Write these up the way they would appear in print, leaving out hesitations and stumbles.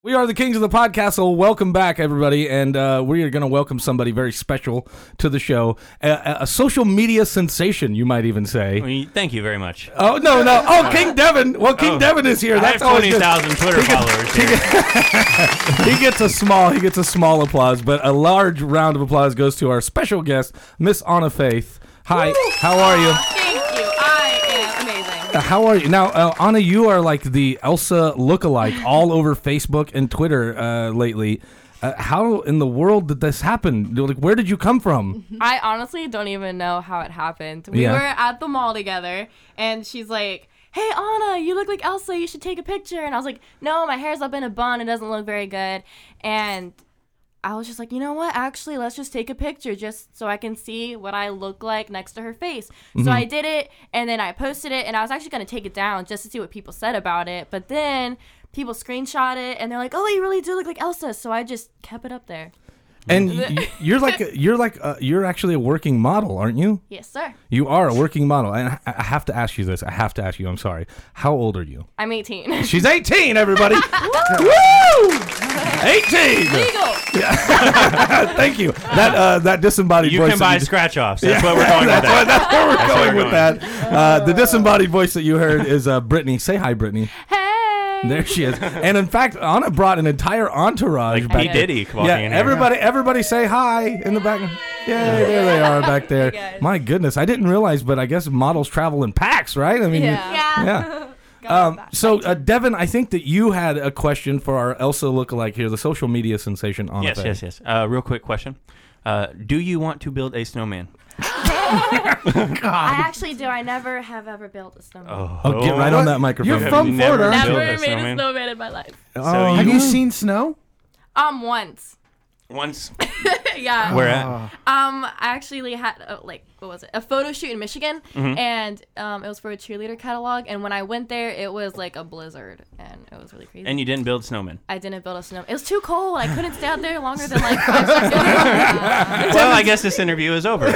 We are the Kings of the Podcastle. Welcome back, everybody, and we are going to welcome somebody very special to the show. A social media sensation, you might even say. Thank you very much. Oh, no. Oh, King Devin. Well, King Devin is here. That's I have 20,000 Twitter followers here. He gets a small applause, but a large round of applause goes to our special guest, Miss Anna Faith. Hi, Woo! how are you? Thank you. I am amazing. How are you? Now, Anna, you are like the Elsa lookalike all over Facebook and Twitter lately. How in the world did this happen? Like, where did you come from? I honestly don't even know how it happened. We were at the mall together, and she's like, "Hey, Anna, you look like Elsa. You should take a picture." And I was like, "No, my hair's up in a bun. It doesn't look very good." And I was just like, you know what? Actually, let's just take a picture just so I can see what I look like next to her face. Mm-hmm. So I did it, and then I posted it, and I was actually going to take it down just to see what people said about it. But then people screenshot it, and they're like, "Oh, you really do look like Elsa." So I just kept it up there. And you're actually a working model, aren't you? Yes, sir. You are a working model. And I have to ask you this. I'm sorry. How old are you? I'm 18. She's 18, everybody. Woo! 18. Legal. Yeah. Thank you. That disembodied voice. You can buy scratch-offs. That's what we're going with that. That's where we're going with that. The disembodied voice that you heard is Brittany. Say hi, Brittany. Hey. There she is. And in fact, Anna brought an entire entourage back. P. Diddy walking in here. Everybody say hi in the back. Yeah, there they are back there. Hey, my goodness, I didn't realize, but I guess models travel in packs, right? I mean, yeah. So, Devin, I think that you had a question for our Elsa lookalike here, the social media sensation Anna. Yes. Real quick question. Do you want to build a snowman? I actually do. I never have ever built a snowman. Oh, get right on that microphone. You're from Florida. Never made a snowman in my life. Have you seen snow? Once. Once? Yeah. Where at? I actually had a photo shoot in Michigan, and it was for a cheerleader catalog. And when I went there, it was like a blizzard, and it was really crazy. And you didn't build snowmen? I didn't build a snowman. It was too cold. I couldn't stay out there longer than like 5 seconds. Well, I guess this interview is over.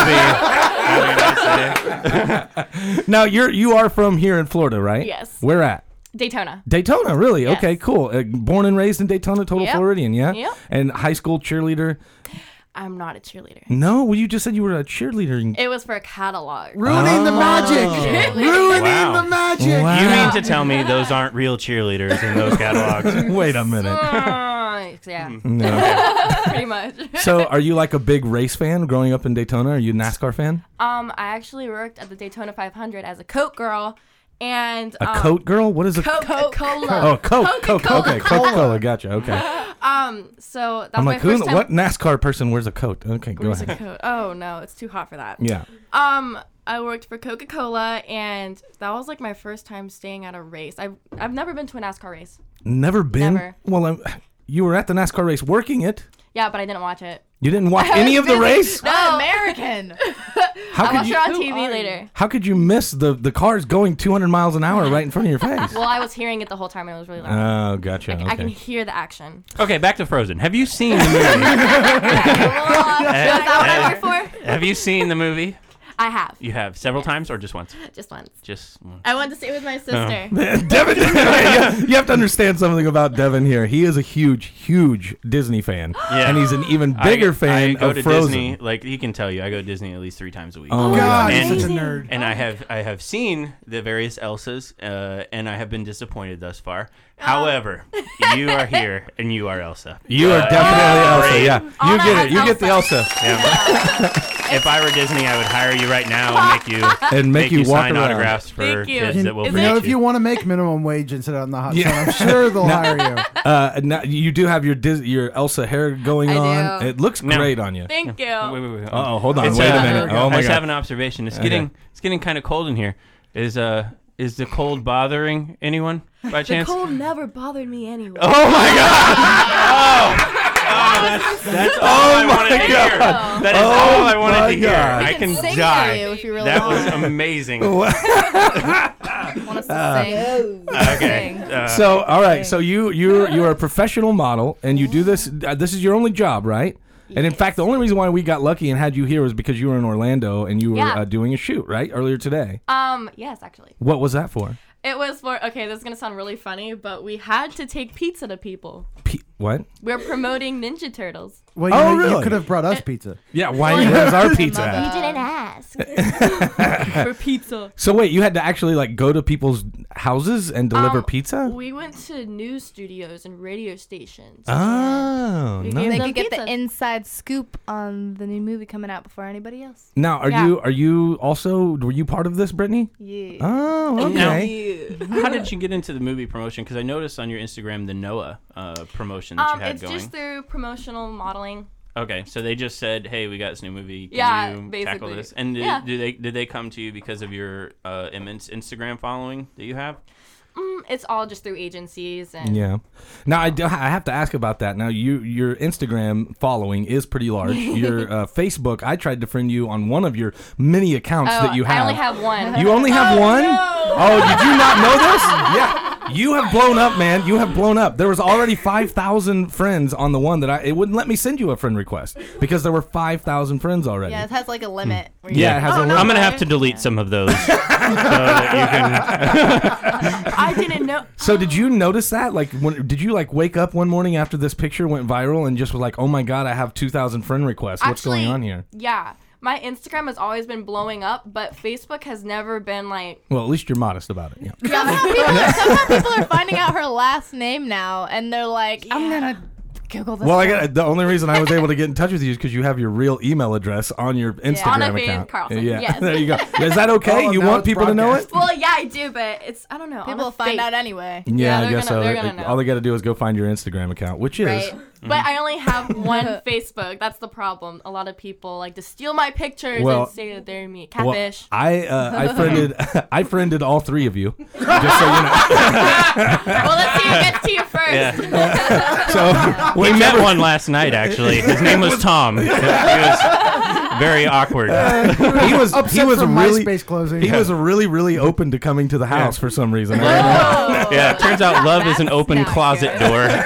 Now you are from here in Florida, right? Yes. Where at? Daytona. Daytona, really? Yes. Okay, cool. Born and raised in Daytona, total Floridian, yeah? Yep. And high school cheerleader? I'm not a cheerleader. No? Well, you just said you were a cheerleader. It was for a catalog. Ruining the magic. Ruining the magic. Wow. You mean to tell me those aren't real cheerleaders in those catalogs? Wait a minute. Yeah. No. Pretty much. So are you like a big race fan growing up in Daytona? Are you a NASCAR fan? I actually worked at the Daytona 500 as a Coke girl. And a coat girl? What is a Coca-Cola? Oh, Coke. Okay, Coca-Cola. Gotcha. Okay. So that's I'm my like, first time. what NASCAR person wears a coat? Okay, go Wears ahead. a coat. Oh no, it's too hot for that. Yeah. I worked for Coca-Cola, and that was like my first time staying at a race. I've never been to a NASCAR race. Never been? Never. Well, you were at the NASCAR race working it. Yeah, but I didn't watch it. You didn't watch any of the race? No. American. How I could watched you? it on TV later. How could you miss the cars going 200 miles an hour right in front of your face? Well, I was hearing it the whole time, and it was really loud. Oh, gotcha. I can hear the action. Okay, back to Frozen. Have you seen the movie? Is that what I work for? Have you seen the movie? I have. You have several times or just once? Just once. Just once. I went to see it with my sister. Devin, you have to understand something about Devin here. He is a huge Disney fan, and he's an even bigger fan I go of to Frozen. Disney, like he can tell you, I go to Disney at least 3 times a week. Oh, God, and, he's such a nerd. And I have seen the various Elsas, and I have been disappointed thus far. However, you are here, and you are Elsa. You are definitely Elsa. great. Yeah, you Anna get it. has You get the Elsa, If I were Disney, I would hire you right now and make you walk sign around. autographs for Thank you. kids that will Is forget If you want to make minimum wage and sit out in the hot sun, I'm sure they'll hire you. Now, you do have your Elsa hair going I on. do. It looks No. great on you. Thank you. Wait. Oh, hold on. It's, Wait a minute. Oh I my just have God. an observation. It's Okay. getting kind of cold in here. Is the cold bothering anyone by The chance? cold never bothered me anyway. Oh my God! That's all I wanted to hear. That is all I wanted to hear. God. I I can sing die. for you if you really That want. was amazing. Want us to sing? Okay. Sing. So, all right. So you're a professional model, and you do this. This is your only job, right? And in fact, the only reason why we got lucky and had you here was because you were in Orlando and you were Yeah. doing a shoot, right, earlier today. Yes, actually. What was that for? It was for, okay, this is going to sound really funny, but we had to take pizza to people. What? We're promoting Ninja Turtles. Well, really? You could have brought us pizza. Yeah, where's our pizza You at? didn't ask for pizza. So wait, you had to actually like go to people's houses and deliver pizza? We went to news studios and radio stations. Oh, We nice. gave They them could get pizza. the inside scoop on the new movie coming out before anybody else. Now, are you also, were you part of this, Brittany? Yeah. Oh, okay. How did you get into the movie promotion? Because I noticed on your Instagram the Noah promotion that you had It's going. just through promotional modeling. Okay, so they just said, "Hey, we got this new movie. Can Yeah, you tackle basically. this?" And Yeah. did they come to you because of your immense Instagram following that you have? It's all just through agencies and Yeah. Now I have to ask about that. Now your Instagram following is pretty large. Your Facebook, I tried to friend you on one of your many accounts that you have. I only have one. You only have one? Oh, did you not know this? Yeah. You have blown up, man. You have blown up. There was already 5,000 friends on the one that it wouldn't let me send you a friend request because there were 5,000 friends already. Yeah, it has like a limit. where Yeah, it has a limit. I'm gonna have to delete some of those so that you can. I didn't know. So did you notice that? Like, did you like wake up one morning after this picture went viral and just was like, "Oh my God, I have 2,000 friend requests. What's going on here?" Yeah. My Instagram has always been blowing up, but Facebook has never been like. Well, at least you're modest about it. Yeah. Somehow people are finding out her last name now, and they're like, I'm gonna Google this. Well, the only reason I was able to get in touch with you is because you have your real email address on your Instagram Anna Faith account. Carlson, Yeah, yes. there you go. Is that okay? Oh, you now want it's people to know it? broadcast. Well, yeah, I do, but it's I don't know. People on a will find fake- out anyway. Yeah, I they're guess gonna- so. they're gonna know. All they got to do is go find your Instagram account, which is Right. But I only have one Facebook. That's the problem. A lot of people like to steal my pictures Well- and say that they're me. Well, Catfish. I friended all three of you, just so you know. Well, let's see who gets to you first. So We met one last night, actually. His name was Tom. He was very awkward. he was from really MySpace closing. he was really open to coming to the house for some reason. Yeah, it turns out love is an That's open not closet good. door.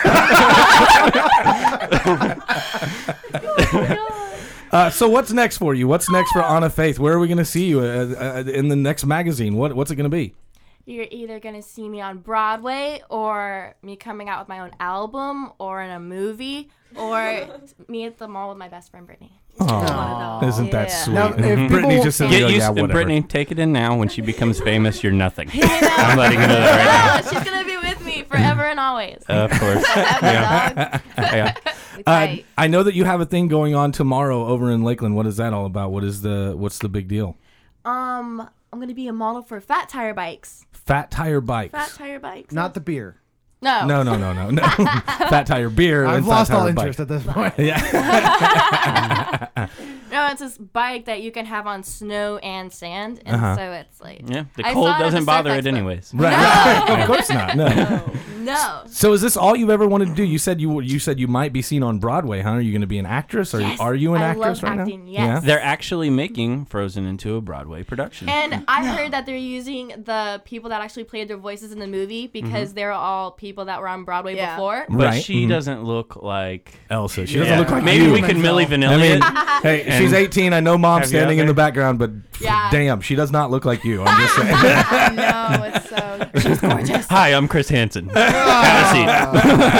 So what's next for you? What's next for Anna Faith? Where are we going to see you in the next magazine? What's it going to be? You're either gonna see me on Broadway, or me coming out with my own album, or in a movie, or me at the mall with my best friend Brittany. Oh, isn't that Yeah. sweet? Now, if Brittany people- just said, Get "Oh, used yeah, to whatever." Brittany. Take it in now. When she becomes famous, you're nothing. I'm letting you know that Oh, she's gonna be with me forever and always. right now. Of course. Yeah. Yeah. We tight. I know that you have a thing going on tomorrow over in Lakeland. What is that all about? What's the big deal? I'm gonna be a model for Fat Tire Bikes. Fat Tire Bikes. Fat Tire Bikes. Not the beer. No. No. Fat Tire beer. I've and lost Fat all Tire interest Bike. at this point. Yeah. No, it's this bike that you can have on snow and sand, and so it's like. Yeah. The I cold saw it at doesn't the bother Surf it Expo. anyways. Right. Of course not. No. No. So is this all you've ever wanted to do? You said you might be seen on Broadway, huh? Are you going to be an actress? Or Yes. are you an I actress love right acting, now? yes. They're actually making Frozen into a Broadway production. And I heard that they're using the people that actually played their voices in the movie because they're all people that were on Broadway Yeah. before. but Right. she doesn't look like Elsa. She doesn't look like maybe you. we could Milli I Vanilli mean, it. hey, And she's 18. I know mom's have you standing out in the there? background, but Yeah. damn, she does not look like you. I'm just saying. I know, it's so. She's gorgeous. Hi, I'm Chris Hansen. Have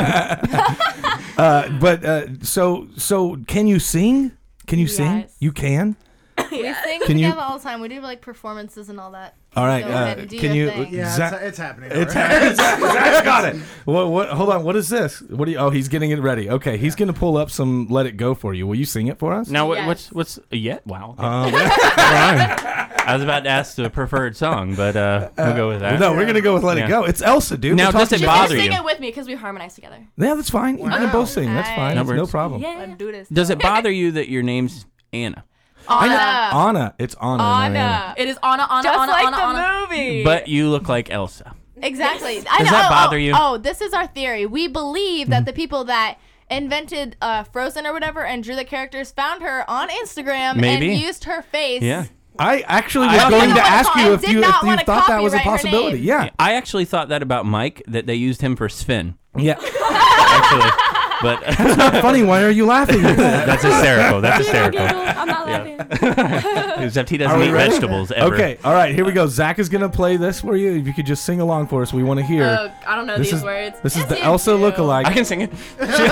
a seat. So can you sing? Can you sing? Yes. You can? We sing Can you- together all the time. We do like performances and all that. All right. Go ahead and do Can your you? thing. Yeah, Zach- it's happening. It's alright. Zach's got it. What? Hold on. What is this? What do you? Oh, he's getting it ready. Okay, he's gonna pull up some "Let It Go" for you. Will you sing it for us? Now, Yes. what's wow? Yeah. I was about to ask the preferred song, but we'll go with that. No, we're gonna go with "Let It Yeah. Go." It's Elsa, dude. Now, We're does talking it She's about- bother gonna sing you? it with me because we harmonize together. Yeah, that's fine. You can both sing. That's fine. Nice. It's no problem. Yeah. Let's do this. Does it bother you that your name's Anna? I know. Anna. Anna. It's Anna. not Anna. It is Anna, Just Anna, like Anna, the Anna. movie. But you look like Elsa. Exactly. Does that bother you? Oh, this is our theory. We believe that the people that invented Frozen or whatever and drew the characters found her on Instagram Maybe. and used her face. Yeah. I actually I was going did to not ask wanna you call- if did you not wanna thought that was a copyright her possibility. name. Yeah. I actually thought that about Mike, that they used him for Sven. Yeah. Actually. But It's not funny. Why are you laughing at that? that's hysterical. That's hysterical. I'm not laughing. Except he Are doesn't we eat ready? vegetables ever. Okay, all right, here we go. Zach is going to play this for you. If you could just sing along for us, we want to hear. I don't know This these is- words. This is Yes, the you Elsa do. lookalike. I can sing it.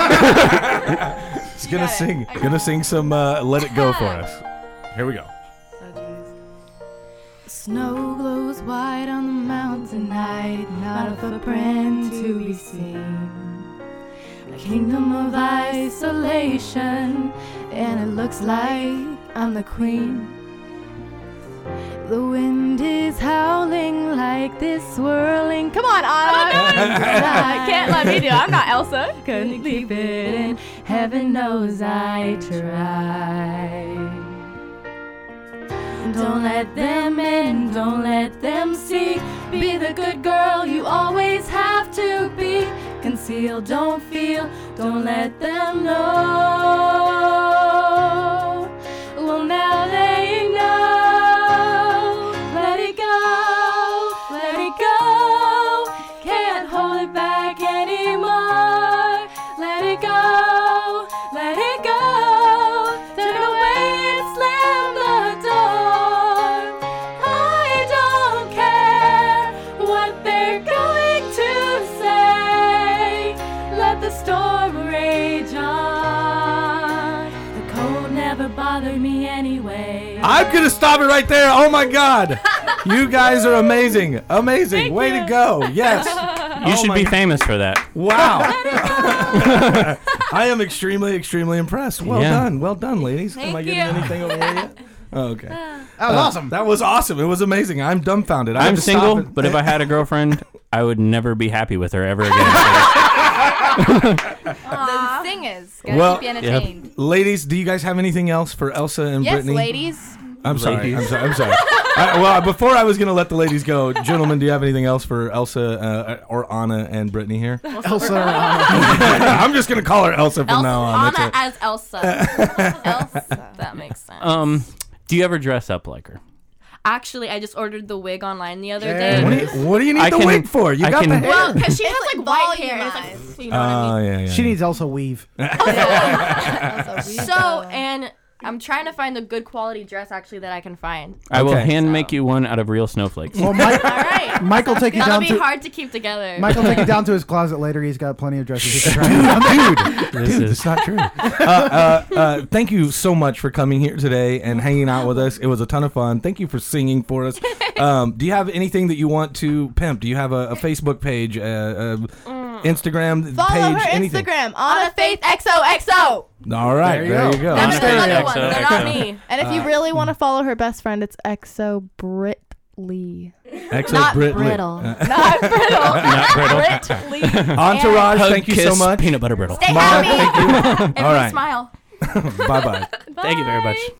He's going to sing. Going to sing some Let It Go for us. Here we go. Snow glows white on the mountain night, not a footprint to be seen. A kingdom of isolation, and it looks like I'm the queen. The wind is howling like this swirling. Come on, Anna. Can't let me do it. I'm not Elsa. Couldn't keep it in. Heaven knows I tried. Don't let them in, don't let them see. Be the good girl you always have to be. Conceal, don't feel, don't let them know. Well, now they know. Let it go, let it go. Can't hold it back anymore. Let it go, let it go. Turn away and slam the door. I don't care what they're going to say. Let the storm rage on. The cold never bothered me anyway. I'm going to stop it right there. Oh, my God. You guys are amazing. Amazing. Way to go. Yes. You Oh should my be God. famous for that. Wow. I am extremely, extremely impressed. Well Yeah. done. Well done, ladies. Am I getting you. anything over here yet? Oh, okay. That was awesome. That was awesome. It was amazing. I'm dumbfounded. I had I'm to stop single, it. but if I had a girlfriend, I would never be happy with her ever again. The thing is, gotta Well, keep you entertained. Ladies, do you guys have anything else for Elsa and Yes, Brittany? ladies. I'm sorry. Ladies. I'm sorry. Well, before I was going to let the ladies go, gentlemen, do you have anything else for Elsa or Anna and Brittany here? Elsa, I'm just going to call her Elsa from now on. Anna That's as Elsa. Elsa. That makes sense. Do you ever dress up like her? Actually, I just ordered the wig online the other Yeah. day. what do you need I the can- wig for? You I got can- the hair. Well, because she It's has like like white hair. And it's volumized. like, you know what I mean? Oh, yeah. she needs Elsa weave. So, and I'm trying to find a good quality dress actually that I can find. I will Okay. hand make you one out of real snowflakes. Well, All right. Mike will take you That'll down be to. hard to keep together. Mike will take you down to his closet later. He's got plenty of dresses he can try. Dude, it's not true. Thank you so much for coming here today and hanging out with us. It was a ton of fun. Thank you for singing for us. Do you have anything that you want to pimp? Do you have a Facebook page, Instagram Follow page, her anything? Instagram, Anna Faith XOXO. All right, There you there go. you go. That was Honestly, another yeah, one. so- They're not me. And if you really want to follow her best friend, it's XO Britly. Exo Not Brit Lee. brittle. Not brittle. Not brittle. Britly. Entourage, Hug, thank you kiss, so much. Peanut butter brittle. Stay Mom, happy. thank you. Everybody All right. smile. Bye bye. Thank you very much.